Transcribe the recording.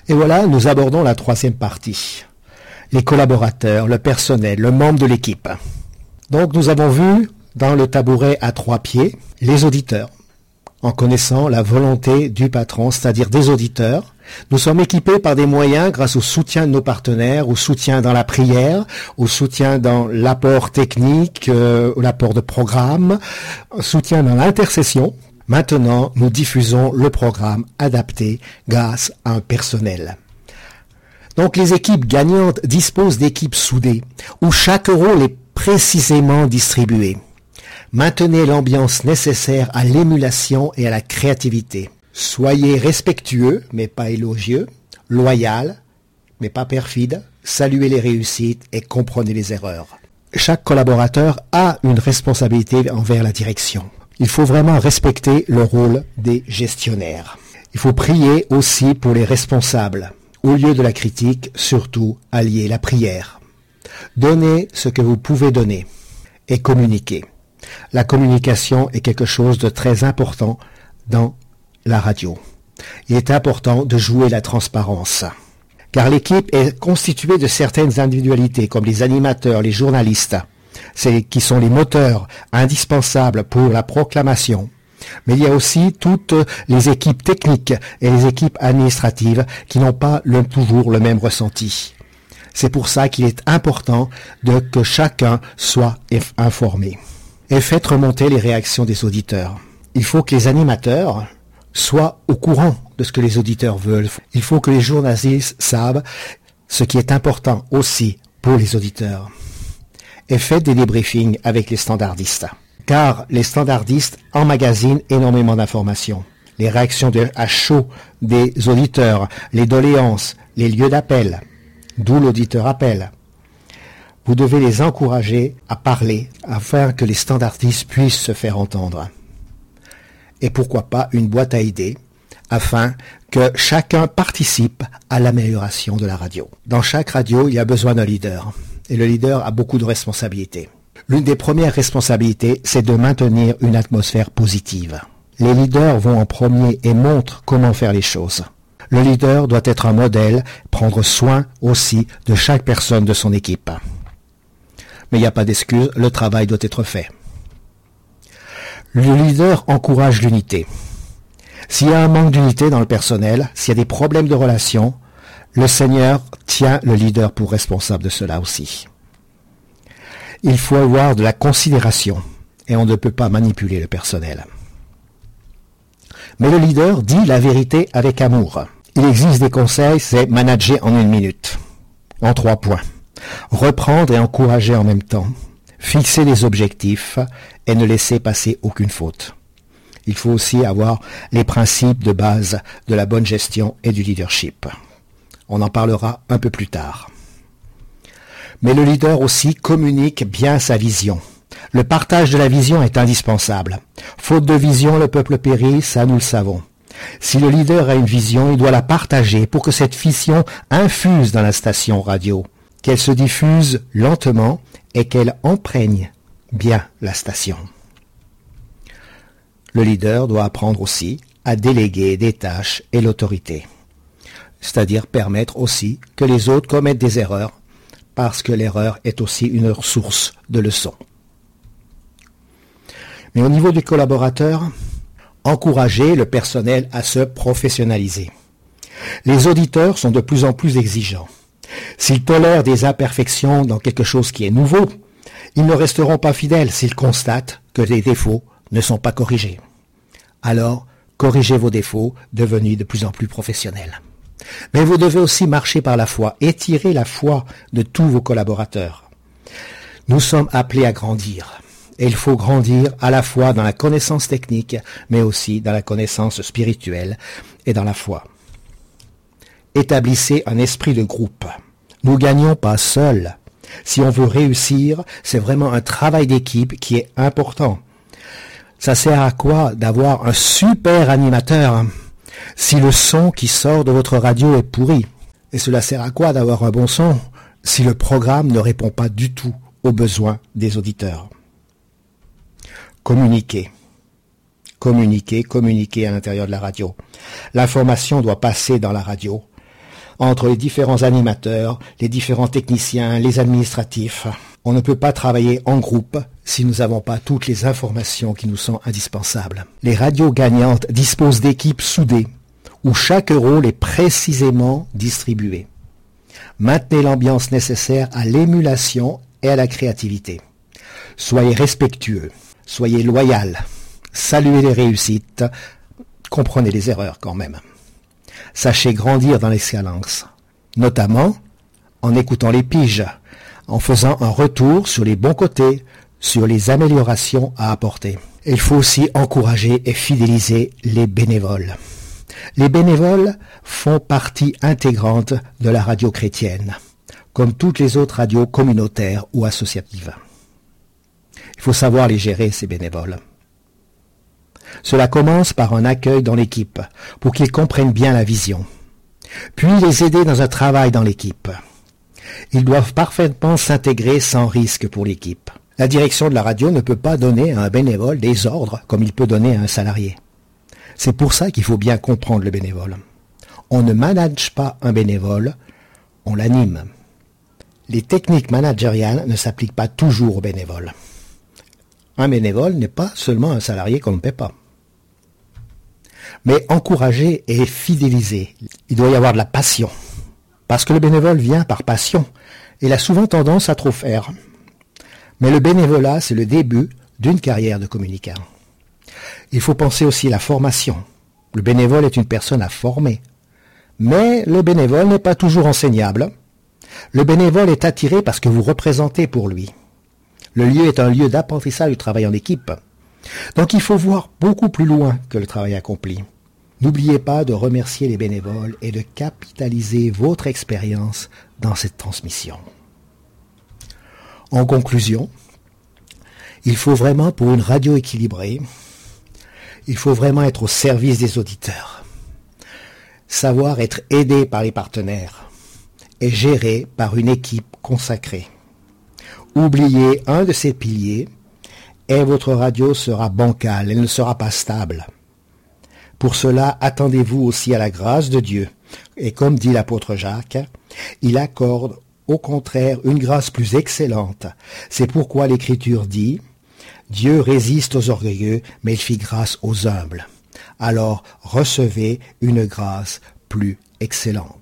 Et voilà, nous abordons la troisième partie. Les collaborateurs, le personnel, le membre de l'équipe. Donc nous avons vu dans le tabouret à 3 pieds les auditeurs. En connaissant la volonté du patron, c'est-à-dire des auditeurs, nous sommes équipés par des moyens grâce au soutien de nos partenaires, au soutien dans la prière, au soutien dans l'apport technique, l'apport de programme, au soutien dans l'intercession. Maintenant, nous diffusons le programme adapté grâce à un personnel. Donc les équipes gagnantes disposent d'équipes soudées, où chaque rôle est précisément distribué. Maintenez l'ambiance nécessaire à l'émulation et à la créativité. Soyez respectueux, mais pas élogieux, loyal, mais pas perfide, saluez les réussites et comprenez les erreurs. Chaque collaborateur a une responsabilité envers la direction. Il faut vraiment respecter le rôle des gestionnaires. Il faut prier aussi pour les responsables. Au lieu de la critique, surtout, alliez la prière. Donnez ce que vous pouvez donner et communiquez. La communication est quelque chose de très important dans la radio. Il est important de jouer la transparence, car l'équipe est constituée de certaines individualités, comme les animateurs, les journalistes, qui sont les moteurs indispensables pour la proclamation. Mais il y a aussi toutes les équipes techniques et les équipes administratives qui n'ont pas toujours le même ressenti. C'est pour ça qu'il est important que chacun soit informé. Et faites remonter les réactions des auditeurs. Il faut que les animateurs soient au courant de ce que les auditeurs veulent. Il faut que les journalistes savent ce qui est important aussi pour les auditeurs. Et faites des débriefings avec les standardistes. Car les standardistes emmagasinent énormément d'informations. Les réactions à chaud des auditeurs, les doléances, les lieux d'appel, d'où l'auditeur appelle. Vous devez les encourager à parler afin que les standardistes puissent se faire entendre. Et pourquoi pas une boîte à idées afin que chacun participe à l'amélioration de la radio. Dans chaque radio, il y a besoin d'un leader. Et le leader a beaucoup de responsabilités. L'une des premières responsabilités, c'est de maintenir une atmosphère positive. Les leaders vont en premier et montrent comment faire les choses. Le leader doit être un modèle, prendre soin aussi de chaque personne de son équipe. Mais il n'y a pas d'excuse, le travail doit être fait. Le leader encourage l'unité. S'il y a un manque d'unité dans le personnel, s'il y a des problèmes de relation, le Seigneur tient le leader pour responsable de cela aussi. Il faut avoir de la considération et on ne peut pas manipuler le personnel. Mais le leader dit la vérité avec amour. Il existe des conseils, c'est manager en 1 minute, en 3 points. Reprendre et encourager en même temps. Fixer des objectifs et ne laisser passer aucune faute. Il faut aussi avoir les principes de base de la bonne gestion et du leadership. On en parlera un peu plus tard. Mais le leader aussi communique bien sa vision. Le partage de la vision est indispensable. Faute de vision, le peuple périt, ça nous le savons. Si le leader a une vision, il doit la partager pour que cette vision infuse dans la station radio, qu'elle se diffuse lentement et qu'elle imprègne bien la station. Le leader doit apprendre aussi à déléguer des tâches et l'autorité, c'est-à-dire permettre aussi que les autres commettent des erreurs, parce que l'erreur est aussi une source de leçons. Mais au niveau des collaborateurs, encourager le personnel à se professionnaliser. Les auditeurs sont de plus en plus exigeants. S'ils tolèrent des imperfections dans quelque chose qui est nouveau, ils ne resteront pas fidèles s'ils constatent que les défauts ne sont pas corrigés. Alors, corrigez vos défauts, devenez de plus en plus professionnels. Mais vous devez aussi marcher par la foi, étirer la foi de tous vos collaborateurs. Nous sommes appelés à grandir. Et il faut grandir à la fois dans la connaissance technique, mais aussi dans la connaissance spirituelle et dans la foi. Établissez un esprit de groupe. Nous ne gagnons pas seuls. Si on veut réussir, c'est vraiment un travail d'équipe qui est important. Ça sert à quoi d'avoir un super animateur si le son qui sort de votre radio est pourri? Et cela sert à quoi d'avoir un bon son si le programme ne répond pas du tout aux besoins des auditeurs? Communiquer. Communiquer à l'intérieur de la radio. L'information doit passer dans la radio. entre les différents animateurs, les différents techniciens, les administratifs. On ne peut pas travailler en groupe si nous n'avons pas toutes les informations qui nous sont indispensables. Les radios gagnantes disposent d'équipes soudées, où chaque rôle est précisément distribué. Maintenez l'ambiance nécessaire à l'émulation et à la créativité. Soyez respectueux, soyez loyal, saluez les réussites, comprenez les erreurs quand même. Sachez grandir dans l'excellence, notamment en écoutant les piges, en faisant un retour sur les bons côtés, sur les améliorations à apporter. Il faut aussi encourager et fidéliser les bénévoles. Les bénévoles font partie intégrante de la radio chrétienne, comme toutes les autres radios communautaires ou associatives. Il faut savoir les gérer, ces bénévoles. Cela commence par un accueil dans l'équipe, pour qu'ils comprennent bien la vision. Puis les aider dans un travail dans l'équipe. Ils doivent parfaitement s'intégrer sans risque pour l'équipe. La direction de la radio ne peut pas donner à un bénévole des ordres comme il peut donner à un salarié. C'est pour ça qu'il faut bien comprendre le bénévole. On ne manage pas un bénévole, on l'anime. Les techniques managériales ne s'appliquent pas toujours aux bénévoles. Un bénévole n'est pas seulement un salarié qu'on ne paie pas. Mais encourager et fidéliser, il doit y avoir de la passion. Parce que le bénévole vient par passion. Il a souvent tendance à trop faire. Mais le bénévolat, c'est le début d'une carrière de communicant. Il faut penser aussi à la formation. Le bénévole est une personne à former. Mais le bénévole n'est pas toujours enseignable. Le bénévole est attiré parce que vous représentez pour lui. Le lieu est un lieu d'apprentissage du travail en équipe. Donc il faut voir beaucoup plus loin que le travail accompli. N'oubliez pas de remercier les bénévoles et de capitaliser votre expérience dans cette transmission. En conclusion, il faut vraiment, pour une radio équilibrée, il faut vraiment être au service des auditeurs, savoir être aidé par les partenaires et géré par une équipe consacrée. Oubliez un de ces piliers et votre radio sera bancale, elle ne sera pas stable. Pour cela, attendez-vous aussi à la grâce de Dieu. Et comme dit l'apôtre Jacques, il accorde au contraire une grâce plus excellente. C'est pourquoi l'Écriture dit « Dieu résiste aux orgueilleux, mais il fit grâce aux humbles. » Alors recevez une grâce plus excellente.